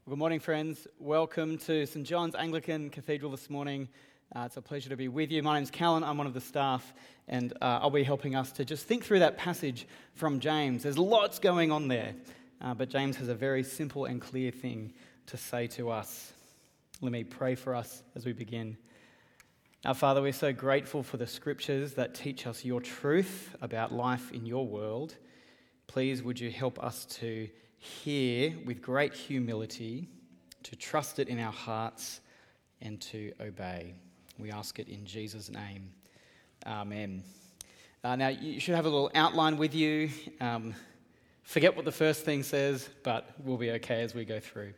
Good morning, friends. Welcome to St. John's Anglican Cathedral this morning. It's a pleasure to be with you. My name's Callan. I'm one of the staff, and I'll be helping us to just think through that passage from James. There's lots going on there, but James has a very simple and clear thing to say to us. Let me pray for us as we begin. Our Father, we're so grateful for the scriptures that teach us your truth about life in your world. Please, would you help us to hear with great humility, to trust it in our hearts, and to obey. We ask it in Jesus' name. Amen. Now, you should have a little outline with you. Forget what the first thing says, but we'll be okay as we go through.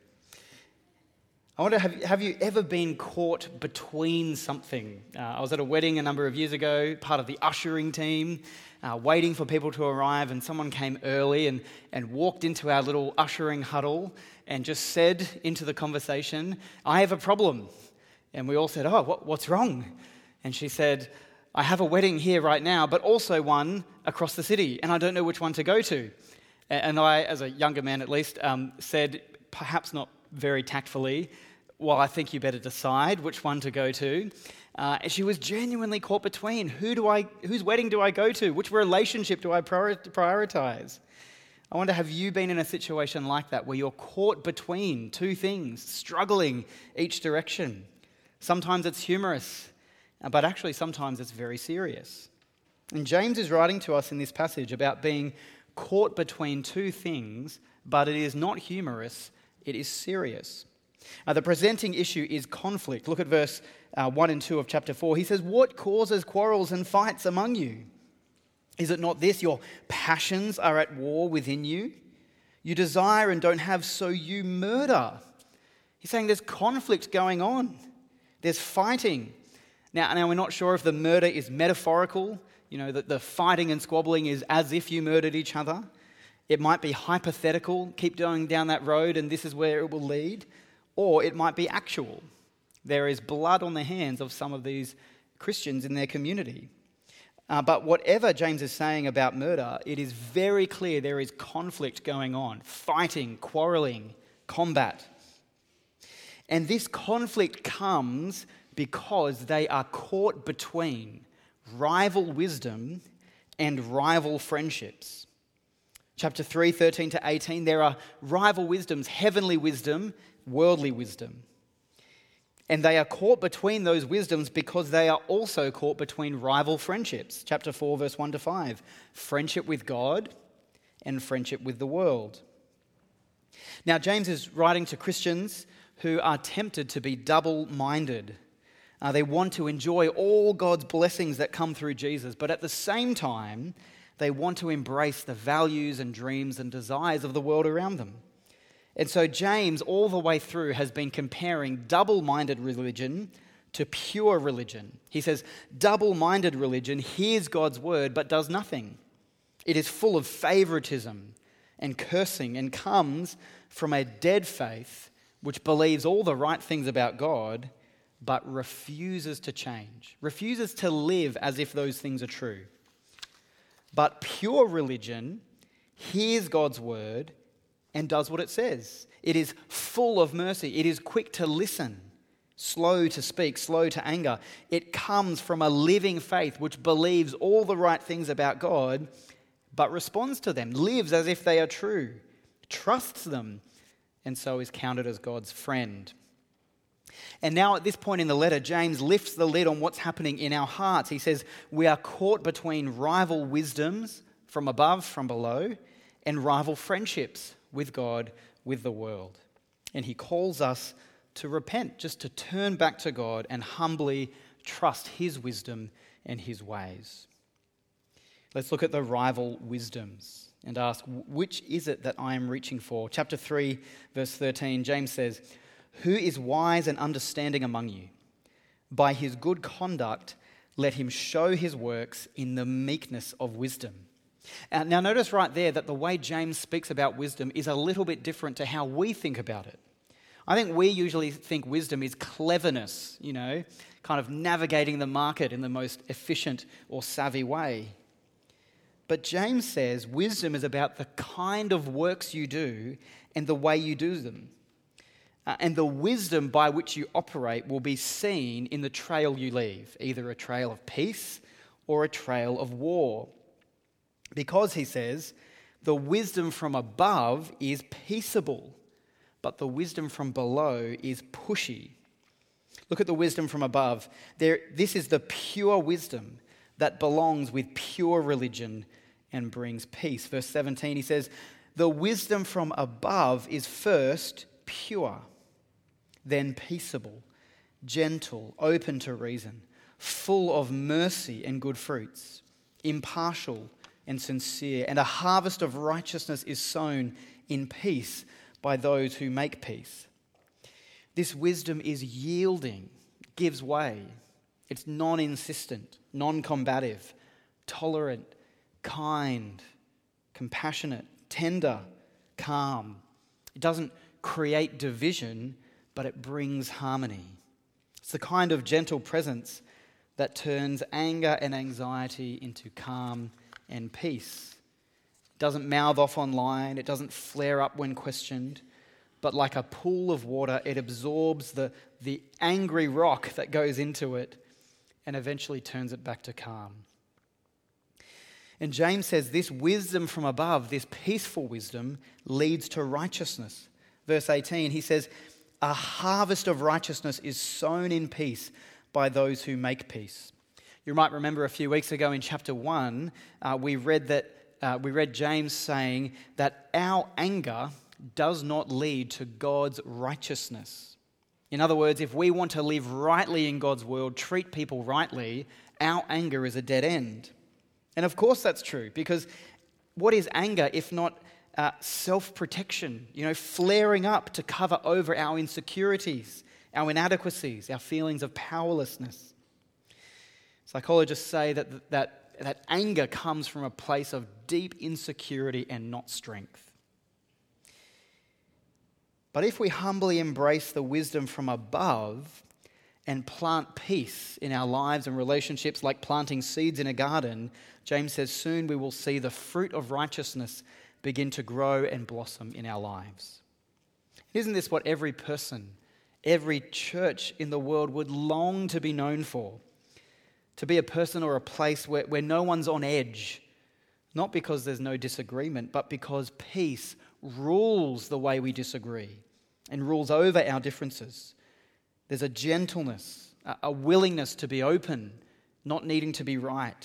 I wonder, have you ever been caught between something? I was at a wedding a number of years ago, part of the ushering team, waiting for people to arrive, and someone came early and walked into our little ushering huddle and just said into the conversation, "I have a problem." And we all said, "Oh, what's wrong?" And she said, "I have a wedding here right now, but also one across the city, and I don't know which one to go to." And I, as a younger man at least, said, perhaps not very tactfully, "Well, I think you better decide which one to go to." And she was genuinely caught between. Whose wedding do I go to? Which relationship do I prioritize? I wonder, have you been in a situation like that where you're caught between two things, struggling each direction? Sometimes it's humorous, but actually sometimes it's very serious. And James is writing to us in this passage about being caught between two things, but it is not humorous, it is serious. The presenting issue is conflict. Look at verse 1 and 2 of chapter 4. He says, "What causes quarrels and fights among you? Is it not this, your passions are at war within you? You desire and don't have, so you murder." He's saying there's conflict going on. There's fighting. Now we're not sure if the murder is metaphorical, that the fighting and squabbling is as if you murdered each other. It might be hypothetical, keep going down that road and this is where it will lead. Or it might be actual. There is blood on the hands of some of these Christians in their community. But whatever James is saying about murder, it is very clear there is conflict going on. Fighting, quarreling, combat. And this conflict comes because they are caught between rival wisdom and rival friendships. Chapter 3, 13 to 18, there are rival wisdoms, heavenly wisdom, worldly wisdom. And they are caught between those wisdoms because they are also caught between rival friendships. Chapter 4, verse 1 to 5. Friendship with God and friendship with the world. Now, James is writing to Christians who are tempted to be double-minded. They want to enjoy all God's blessings that come through Jesus, but at the same time, they want to embrace the values and dreams and desires of the world around them. And so James, all the way through, has been comparing double-minded religion to pure religion. He says, double-minded religion hears God's word but does nothing. It is full of favoritism and cursing and comes from a dead faith which believes all the right things about God but refuses to change, refuses to live as if those things are true. But pure religion hears God's word and does what it says. It is full of mercy. It is quick to listen, slow to speak, slow to anger. It comes from a living faith which believes all the right things about God, but responds to them, lives as if they are true, trusts them, and so is counted as God's friend. And now at this point in the letter, James lifts the lid on what's happening in our hearts. He says, we are caught between rival wisdoms from above, from below, and rival friendships with God, with the world. And he calls us to repent, just to turn back to God and humbly trust his wisdom and his ways. Let's look at the rival wisdoms and ask, which is it that I am reaching for? Chapter 3, verse 13, James says, "Who is wise and understanding among you? By his good conduct, let him show his works in the meekness of wisdom." Now notice right there that the way James speaks about wisdom is a little bit different to how we think about it. I think we usually think wisdom is cleverness, kind of navigating the market in the most efficient or savvy way. But James says wisdom is about the kind of works you do and the way you do them. And the wisdom by which you operate will be seen in the trail you leave, either a trail of peace or a trail of war. Because, he says, the wisdom from above is peaceable, but the wisdom from below is pushy. Look at the wisdom from above. This is the pure wisdom that belongs with pure religion and brings peace. Verse 17, he says, the wisdom from above is first pure, then peaceable, gentle, open to reason, full of mercy and good fruits, impartial and sincere, and a harvest of righteousness is sown in peace by those who make peace. This wisdom is yielding, gives way. It's non-insistent, non-combative, tolerant, kind, compassionate, tender, calm. It doesn't create division, but it brings harmony. It's the kind of gentle presence that turns anger and anxiety into calm and peace. It doesn't mouth off online. It doesn't flare up when questioned. But like a pool of water, it absorbs the angry rock that goes into it and eventually turns it back to calm. And James says this wisdom from above, this peaceful wisdom, leads to righteousness. Verse 18, he says, a harvest of righteousness is sown in peace by those who make peace. You might remember a few weeks ago in chapter 1, we read James saying that our anger does not lead to God's righteousness. In other words, if we want to live rightly in God's world, treat people rightly, our anger is a dead end. And of course that's true, because what is anger if not self-protection, flaring up to cover over our insecurities, our inadequacies, our feelings of powerlessness. Psychologists say that anger comes from a place of deep insecurity and not strength. But if we humbly embrace the wisdom from above and plant peace in our lives and relationships like planting seeds in a garden, James says soon we will see the fruit of righteousness begin to grow and blossom in our lives. Isn't this what every person, every church in the world would long to be known for? To be a person or a place where no one's on edge, not because there's no disagreement, but because peace rules the way we disagree and rules over our differences. There's a gentleness, a willingness to be open, not needing to be right.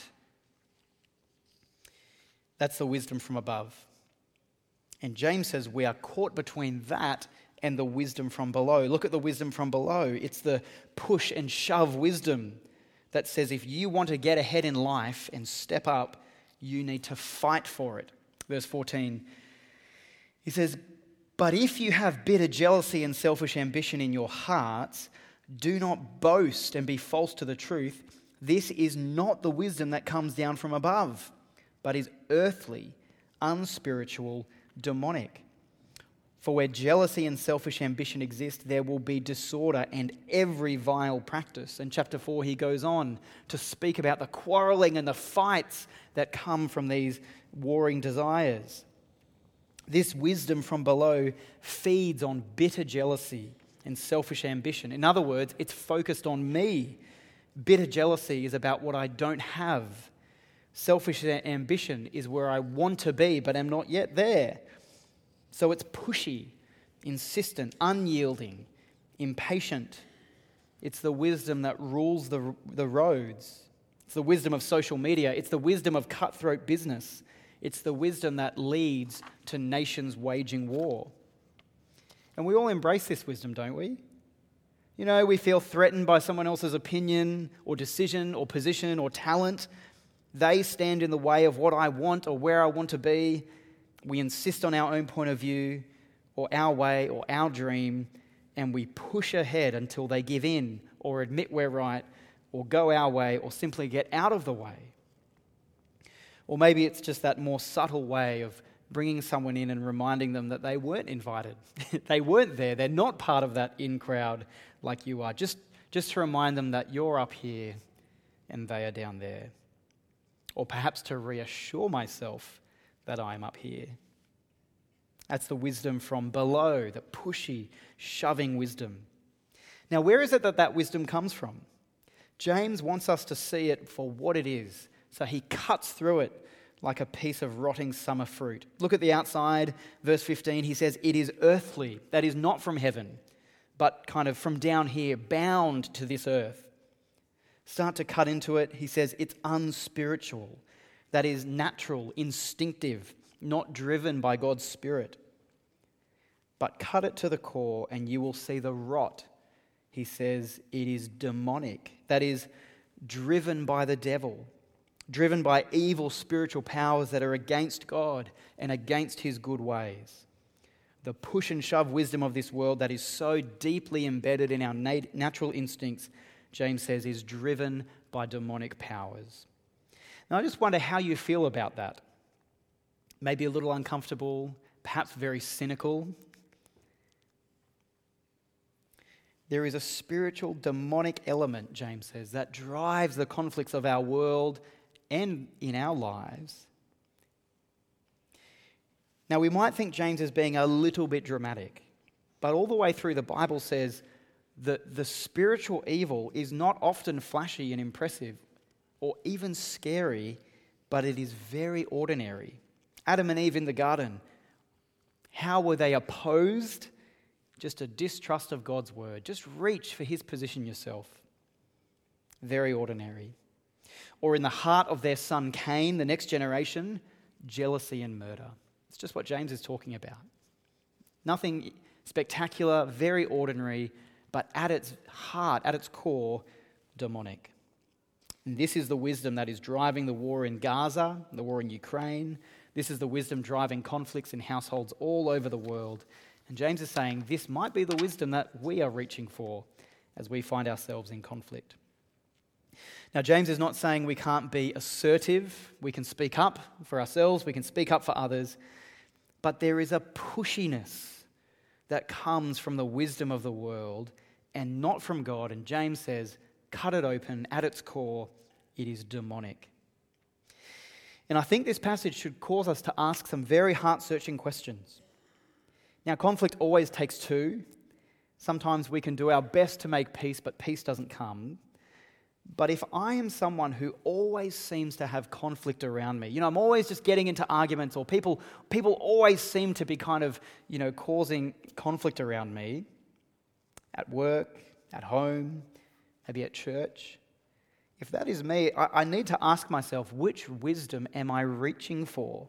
That's the wisdom from above. And James says we are caught between that and the wisdom from below. Look at the wisdom from below. It's the push and shove wisdom that says if you want to get ahead in life and step up, you need to fight for it. Verse 14, he says, but if you have bitter jealousy and selfish ambition in your hearts, do not boast and be false to the truth. This is not the wisdom that comes down from above, but is earthly, unspiritual, demonic. For where jealousy and selfish ambition exist, there will be disorder and every vile practice. In chapter 4, he goes on to speak about the quarreling and the fights that come from these warring desires. This wisdom from below feeds on bitter jealousy and selfish ambition. In other words, it's focused on me. Bitter jealousy is about what I don't have. Selfish ambition is where I want to be, but am not yet there. So it's pushy, insistent, unyielding, impatient. It's the wisdom that rules the roads. It's the wisdom of social media. It's the wisdom of cutthroat business. It's the wisdom that leads to nations waging war. And we all embrace this wisdom, don't we? We feel threatened by someone else's opinion or decision or position or talent. They stand in the way of what I want or where I want to be. We insist on our own point of view or our way or our dream, and we push ahead until they give in or admit we're right or go our way or simply get out of the way. Or maybe it's just that more subtle way of bringing someone in and reminding them that they weren't invited. They weren't there. They're not part of that in crowd like you are. Just to remind them that you're up here and they are down there. Or perhaps to reassure myself that I'm up here. That's the wisdom from below, the pushy, shoving wisdom. Now, where is it that wisdom comes from? James wants us to see it for what it is. So he cuts through it like a piece of rotting summer fruit. Look at the outside, verse 15. He says, it is earthly, that is not from heaven, but kind of from down here, bound to this earth. Start to cut into it. He says it's unspiritual, that is natural, instinctive, not driven by God's Spirit. But cut it to the core and you will see the rot. He says it is demonic, that is driven by the devil, driven by evil spiritual powers that are against God and against his good ways. The push and shove wisdom of this world that is so deeply embedded in our natural instincts, James says, is driven by demonic powers. Now, I just wonder how you feel about that. Maybe a little uncomfortable, perhaps very cynical. There is a spiritual demonic element, James says, that drives the conflicts of our world and in our lives. Now, we might think James is being a little bit dramatic, but all the way through the Bible says that the spiritual evil is not often flashy and impressive or even scary, but it is very ordinary. Adam and Eve in the garden, how were they opposed? Just a distrust of God's word. Just reach for his position yourself. Very ordinary. Or in the heart of their son Cain, the next generation, jealousy and murder. It's just what James is talking about. Nothing spectacular, very ordinary, but at its heart, at its core, demonic. And this is the wisdom that is driving the war in Gaza, the war in Ukraine. This is the wisdom driving conflicts in households all over the world. And James is saying this might be the wisdom that we are reaching for as we find ourselves in conflict. Now, James is not saying we can't be assertive. We can speak up for ourselves. We can speak up for others. But there is a pushiness that comes from the wisdom of the world and not from God. And James says, cut it open. At its core, it is demonic. And I think this passage should cause us to ask some very heart-searching questions. Now, conflict always takes two. Sometimes we can do our best to make peace, but peace doesn't come. But if I am someone who always seems to have conflict around me, I'm always just getting into arguments, or people always seem to be kind of, causing conflict around me, at work, at home, maybe at church. If that is me, I need to ask myself, which wisdom am I reaching for?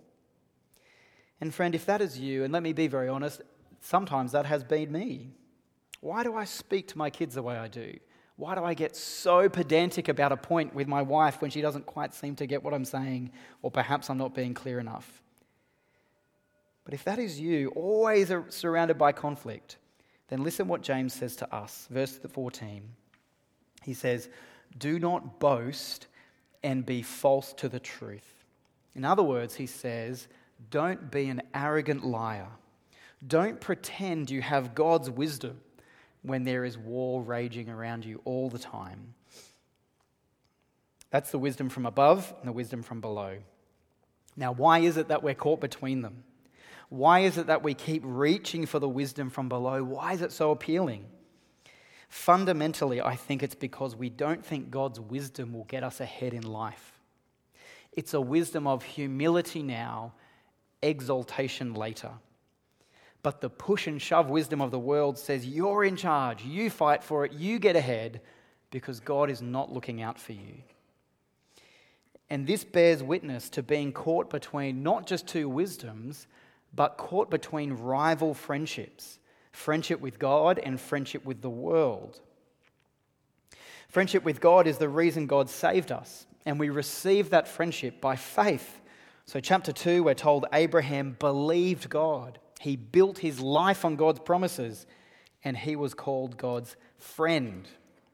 And friend, if that is you, and let me be very honest, sometimes that has been me. Why do I speak to my kids the way I do? Why do I get so pedantic about a point with my wife when she doesn't quite seem to get what I'm saying, or perhaps I'm not being clear enough? But if that is you, always surrounded by conflict, then listen what James says to us. Verse 14. He says, do not boast and be false to the truth. In other words, he says, don't be an arrogant liar. Don't pretend you have God's wisdom when there is war raging around you all the time. That's the wisdom from above and the wisdom from below. Now, why is it that we're caught between them? Why is it that we keep reaching for the wisdom from below? Why is it so appealing? Fundamentally, I think it's because we don't think God's wisdom will get us ahead in life. It's a wisdom of humility now, exaltation later. But the push and shove wisdom of the world says you're in charge, you fight for it, you get ahead, because God is not looking out for you. And this bears witness to being caught between not just two wisdoms, but caught between rival friendships. Friendship with God and friendship with the world. Friendship with God is the reason God saved us, and we receive that friendship by faith. So chapter 2, we're told Abraham believed God. He built his life on God's promises, and he was called God's friend.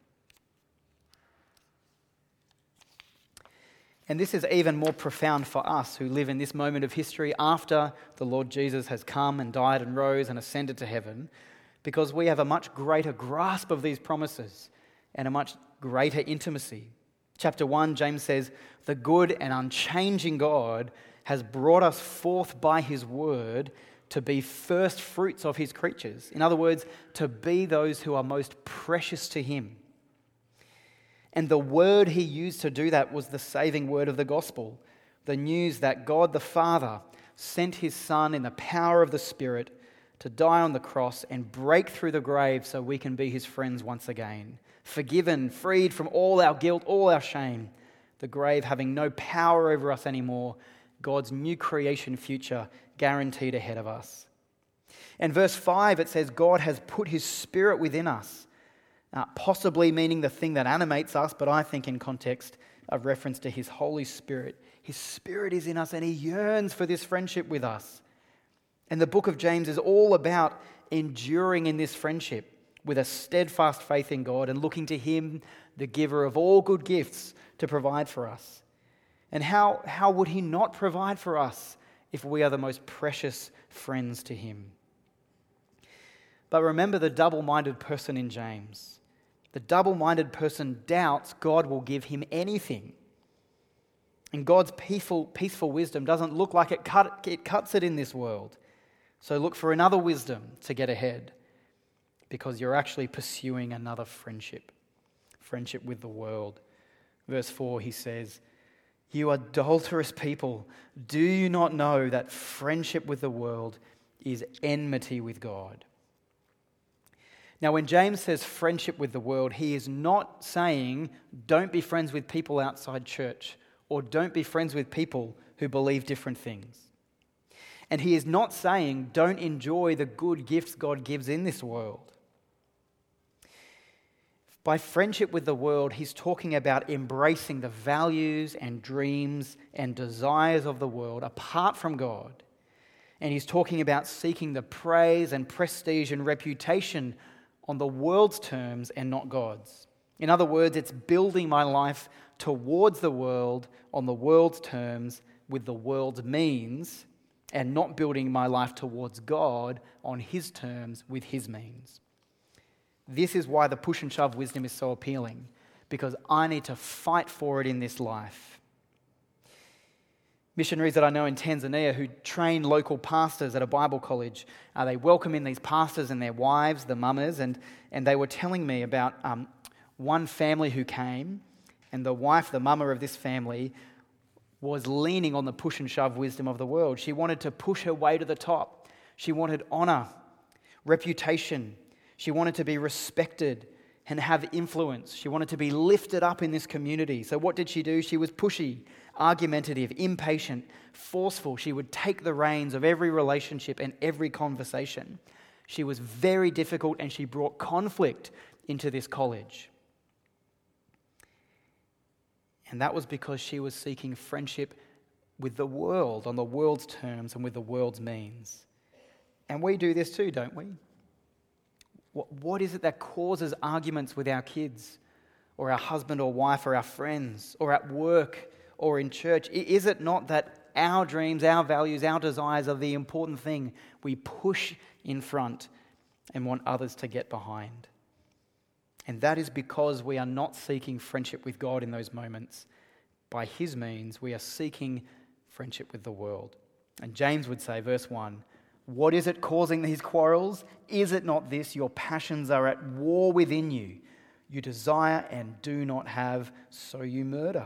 And this is even more profound for us who live in this moment of history after the Lord Jesus has come and died and rose and ascended to heaven, because we have a much greater grasp of these promises and a much greater intimacy. Chapter 1, James says, the good and unchanging God has brought us forth by his word to be first fruits of his creatures. In other words, to be those who are most precious to him. And the word he used to do that was the saving word of the gospel, the news that God the Father sent his Son in the power of the Spirit to die on the cross and break through the grave so we can be his friends once again. Forgiven, freed from all our guilt, all our shame, the grave having no power over us anymore, God's new creation future guaranteed ahead of us. And verse 5, it says, God has put his Spirit within us, possibly meaning the thing that animates us, but I think in context of reference to his Holy Spirit. His Spirit is in us and he yearns for this friendship with us. And the book of James is all about enduring in this friendship with a steadfast faith in God and looking to him, the giver of all good gifts, to provide for us. And how would he not provide for us if we are the most precious friends to him? But remember the double-minded person in James. The double-minded person doubts God will give him anything. And God's peaceful wisdom doesn't look like it cuts it in this world. So look for another wisdom to get ahead, because you're actually pursuing another friendship with the world. Verse 4, he says, "You adulterous people, do you not know that friendship with the world is enmity with God?" Now, when James says friendship with the world, he is not saying don't be friends with people outside church or don't be friends with people who believe different things. And he is not saying don't enjoy the good gifts God gives in this world. By friendship with the world, he's talking about embracing the values and dreams and desires of the world apart from God. And he's talking about seeking the praise and prestige and reputation on the world's terms and not God's. In other words, it's building my life towards the world on the world's terms with the world's means, and not building my life towards God on his terms with his means. This is why the push and shove wisdom is so appealing, because I need to fight for it in this life. Missionaries that I know in Tanzania who train local pastors at a Bible college, they welcome in these pastors and their wives, the mamas, and they were telling me about one family who came, and the wife, the mama of this family, was leaning on the push and shove wisdom of the world. She wanted to push her way to the top. She wanted honor, reputation. She wanted to be respected and have influence. She wanted to be lifted up in this community. So what did she do? She was pushy, argumentative, impatient, forceful. She would take the reins of every relationship and every conversation. She was very difficult and she brought conflict into this college. And that was because she was seeking friendship with the world, on the world's terms and with the world's means. And we do this too, don't we? What is it that causes arguments with our kids or our husband or wife or our friends or at work or in church? Is it not that our dreams, our values, our desires are the important thing we push in front and want others to get behind? And that is because we are not seeking friendship with God in those moments. By his means, we are seeking friendship with the world. And James would say, verse 1, "What is it causing these quarrels? Is it not this? Your passions are at war within you. You desire and do not have, so you murder."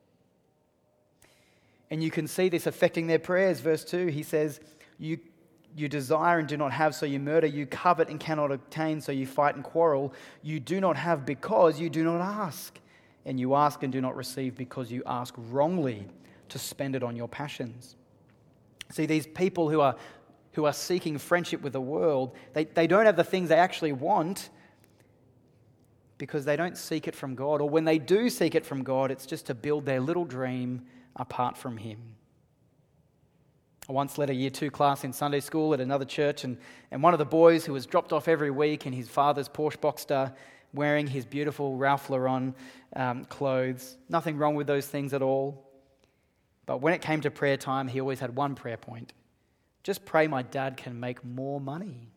And you can see this affecting their prayers. Verse 2, he says, You desire and do not have, so you murder. You covet and cannot obtain, so you fight and quarrel. You do not have because you do not ask. And you ask and do not receive because you ask wrongly to spend it on your passions. See, these people who are seeking friendship with the world, they don't have the things they actually want because they don't seek it from God. Or when they do seek it from God, it's just to build their little dream apart from him. I once led a Year 2 class in Sunday school at another church, and one of the boys who was dropped off every week in his father's Porsche Boxster, wearing his beautiful Ralph Lauren clothes. Nothing wrong with those things at all. But when it came to prayer time, he always had one prayer point. Just pray my dad can make more money.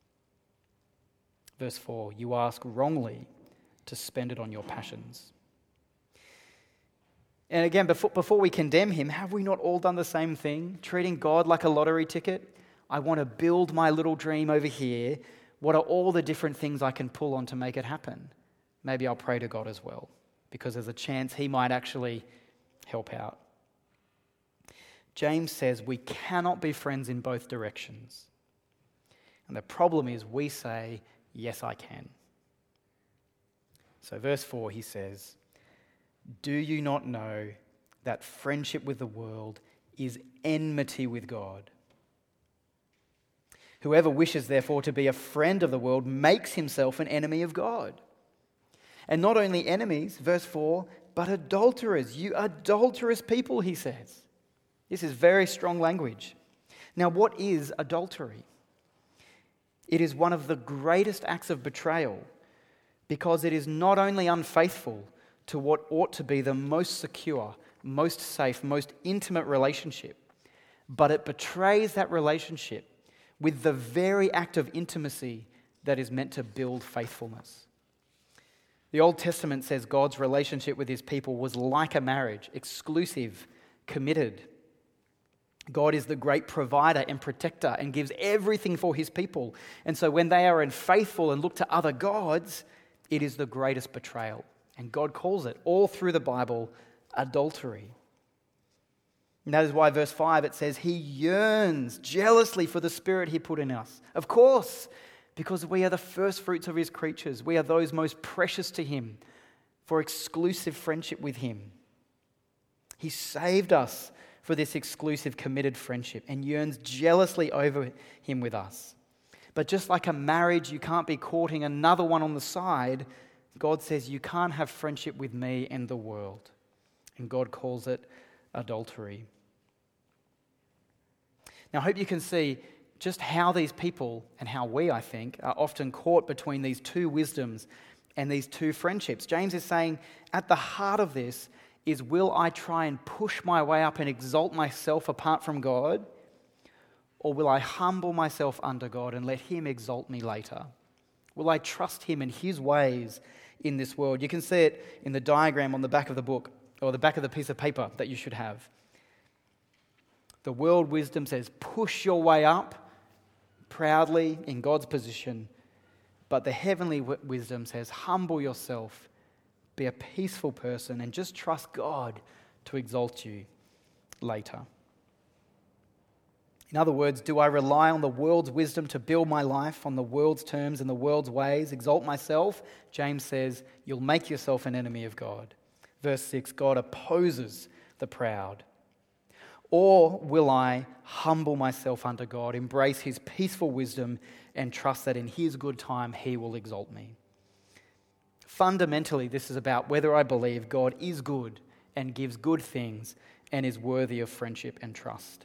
Verse 4, you ask wrongly to spend it on your passions. And again, before we condemn him, have we not all done the same thing? Treating God like a lottery ticket? I want to build my little dream over here. What are all the different things I can pull on to make it happen? Maybe I'll pray to God as well, because there's a chance he might actually help out. James says we cannot be friends in both directions. And the problem is we say, yes, I can. So verse 4, he says, do you not know that friendship with the world is enmity with God? Whoever wishes, therefore, to be a friend of the world makes himself an enemy of God. And not only enemies, verse 4, but adulterers. You adulterous people, he says. This is very strong language. Now, what is adultery? It is one of the greatest acts of betrayal because it is not only unfaithful to what ought to be the most secure, most safe, most intimate relationship, but it betrays that relationship with the very act of intimacy that is meant to build faithfulness. The Old Testament says God's relationship with his people was like a marriage, exclusive, committed. God is the great provider and protector and gives everything for his people. And so when they are unfaithful and look to other gods, it is the greatest betrayal. And God calls it, all through the Bible, adultery. And that is why verse 5, it says, he yearns jealously for the Spirit he put in us. Of course, because we are the first fruits of his creatures. We are those most precious to him for exclusive friendship with him. He saved us for this exclusive, committed friendship and yearns jealously over him with us. But just like a marriage, you can't be courting another one on the side. God says you can't have friendship with me and the world. And God calls it adultery. Now, I hope you can see just how these people and how we, I think, are often caught between these two wisdoms and these two friendships. James is saying at the heart of this is, will I try and push my way up and exalt myself apart from God? Or will I humble myself under God and let him exalt me later? Will I trust him and his ways in this world? You can see it in the diagram on the back of the book, or the back of the piece of paper that you should have. The world wisdom says, push your way up proudly in God's position. But the heavenly wisdom says, humble yourself, be a peaceful person, and just trust God to exalt you later. In other words, do I rely on the world's wisdom to build my life on the world's terms and the world's ways, exalt myself? James says, you'll make yourself an enemy of God. Verse 6, God opposes the proud. Or will I humble myself under God, embrace his peaceful wisdom, and trust that in his good time he will exalt me? Fundamentally, this is about whether I believe God is good and gives good things and is worthy of friendship and trust.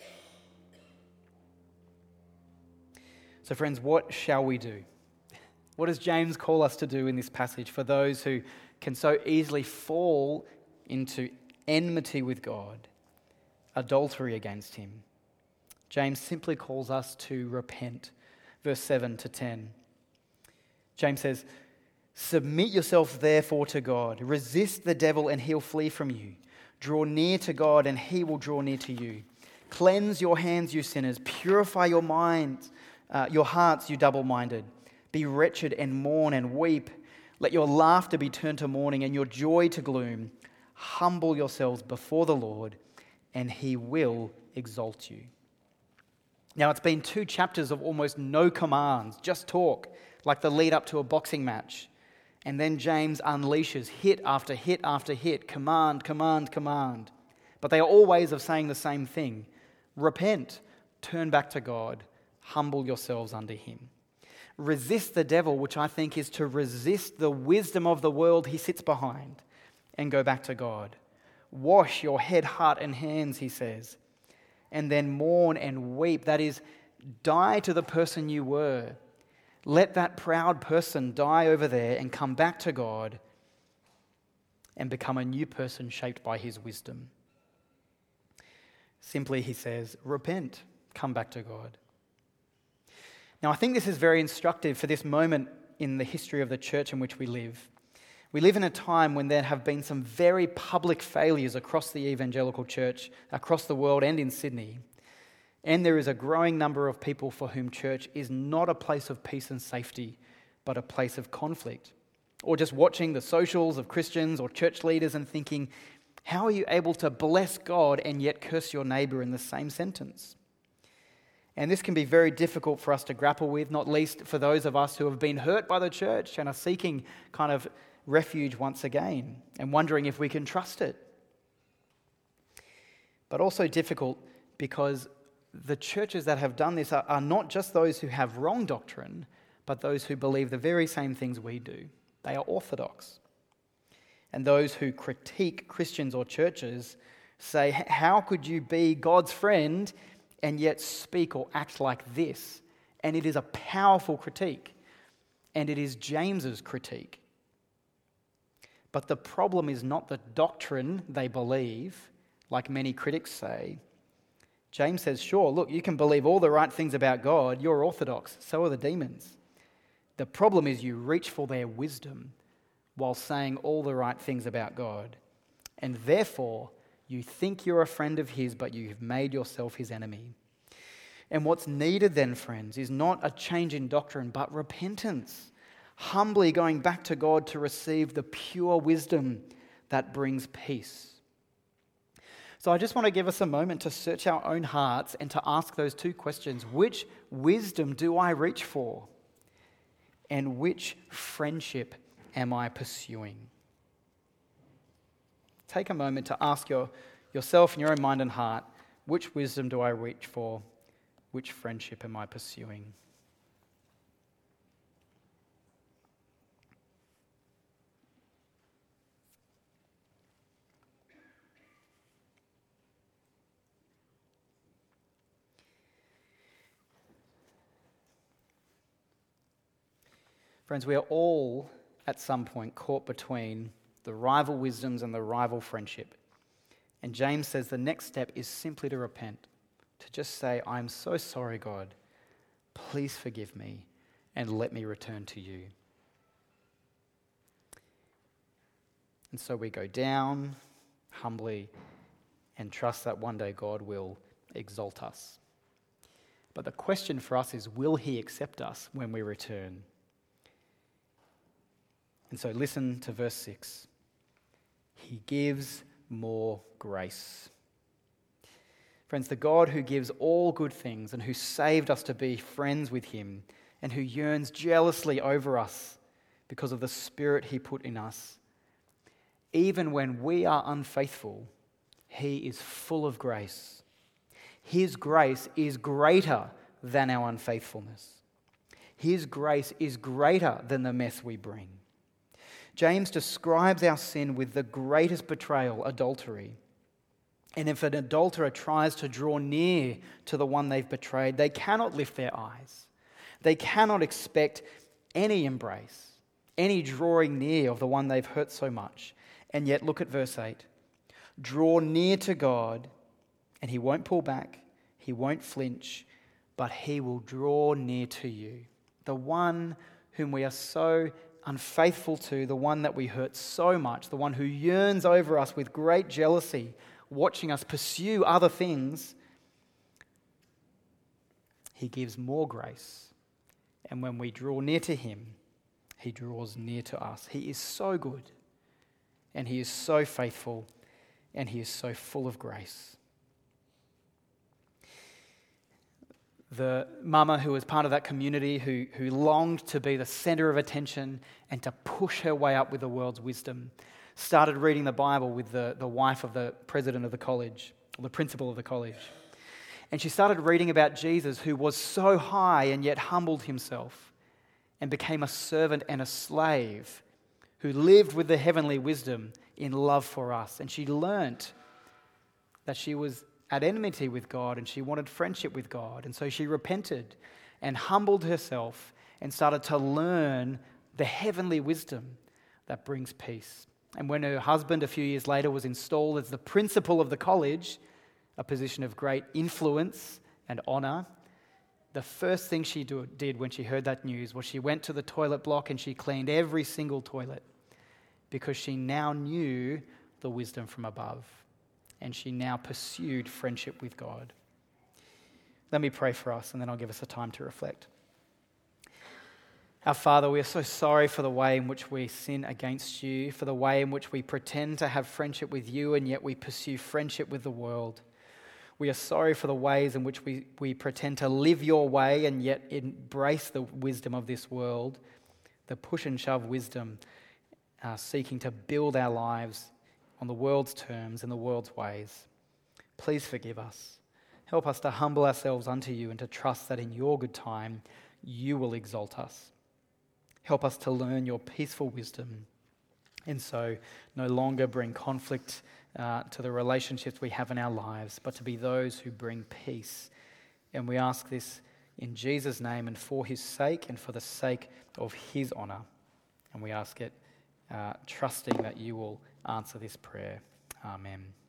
So friends, what shall we do? What does James call us to do in this passage for those who can so easily fall into enmity with God, adultery against him? James simply calls us to repent. Verse 7 to 10. James says, submit yourself therefore to God. Resist the devil and he'll flee from you. Draw near to God and he will draw near to you. Cleanse your hands, you sinners. Purify your minds, your hearts, you double-minded. Be wretched and mourn and weep. Let your laughter be turned to mourning and your joy to gloom. Humble yourselves before the Lord and he will exalt you. Now, it's been 2 chapters of almost no commands, just talk, like the lead up to a boxing match. And then James unleashes hit after hit after hit, command, command, command. But they are all ways of saying the same thing. Repent, turn back to God, humble yourselves under him. Resist the devil, which I think is to resist the wisdom of the world he sits behind, and go back to God. Wash your head, heart, and hands, he says. And then mourn and weep. That is, die to the person you were. Let that proud person die over there and come back to God and become a new person shaped by his wisdom. Simply, he says, repent, come back to God. Now, I think this is very instructive for this moment in the history of the church in which we live. We live in a time when there have been some very public failures across the evangelical church, across the world and in Sydney. And there is a growing number of people for whom church is not a place of peace and safety, but a place of conflict. Or just watching the socials of Christians or church leaders and thinking, how are you able to bless God and yet curse your neighbour in the same sentence? And this can be very difficult for us to grapple with, not least for those of us who have been hurt by the church and are seeking kind of refuge once again and wondering if we can trust it. But also difficult because the churches that have done this are not just those who have wrong doctrine, but those who believe the very same things we do. They are orthodox. And those who critique Christians or churches say, how could you be God's friend and yet speak or act like this? And it is a powerful critique. And it is James's critique. But the problem is not the doctrine they believe, like many critics say. James says, sure, look, you can believe all the right things about God. You're orthodox. So are the demons. The problem is you reach for their wisdom while saying all the right things about God. And therefore, you think you're a friend of his, but you've made yourself his enemy. And what's needed then, friends, is not a change in doctrine, but repentance. Humbly going back to God to receive the pure wisdom that brings peace. So I just want to give us a moment to search our own hearts and to ask those two questions. Which wisdom do I reach for? And which friendship am I pursuing? Take a moment to ask yourself in your own mind and heart, which wisdom do I reach for? Which friendship am I pursuing? Friends, we are all at some point caught between the rival wisdoms and the rival friendship. And James says the next step is simply to repent, to just say, I'm so sorry, God. Please forgive me and let me return to you. And so we go down humbly and trust that one day God will exalt us. But the question for us is, will he accept us when we return? And so listen to verse 6. He gives more grace. Friends, the God who gives all good things and who saved us to be friends with him and who yearns jealously over us because of the Spirit he put in us, even when we are unfaithful, he is full of grace. His grace is greater than our unfaithfulness. His grace is greater than the mess we bring. James describes our sin with the greatest betrayal, adultery. And if an adulterer tries to draw near to the one they've betrayed, they cannot lift their eyes. They cannot expect any embrace, any drawing near of the one they've hurt so much. And yet, look at verse 8. Draw near to God, and he won't pull back, he won't flinch, but he will draw near to you. The one whom we are so unfaithful to, the one that we hurt so much, the one who yearns over us with great jealousy, watching us pursue other things, he gives more grace. And when we draw near to him, he draws near to us. He is so good, and he is so faithful, and he is so full of grace. The mama who was part of that community, who longed to be the center of attention and to push her way up with the world's wisdom, started reading the Bible with the wife of the president of the college, or the principal of the college. And she started reading about Jesus, who was so high and yet humbled himself and became a servant and a slave, who lived with the heavenly wisdom in love for us. And she learnt that she was at enmity with God and she wanted friendship with God. And so she repented and humbled herself and started to learn the heavenly wisdom that brings peace. And when her husband, a few years later, was installed as the principal of the college, a position of great influence and honor, the first thing she did when she heard that news was she went to the toilet block and she cleaned every single toilet, because she now knew the wisdom from above. And she now pursued friendship with God. Let me pray for us, and then I'll give us a time to reflect. Our Father, we are so sorry for the way in which we sin against you, for the way in which we pretend to have friendship with you, and yet we pursue friendship with the world. We are sorry for the ways in which we pretend to live your way and yet embrace the wisdom of this world, the push and shove wisdom, seeking to build our lives on the world's terms and the world's ways. Please forgive us. Help us to humble ourselves unto you and to trust that in your good time you will exalt us. Help us to learn your peaceful wisdom and so no longer bring conflict to the relationships we have in our lives, but to be those who bring peace. And we ask this in Jesus' name and for his sake and for the sake of his honour. And we ask it trusting that you will answer this prayer. Amen.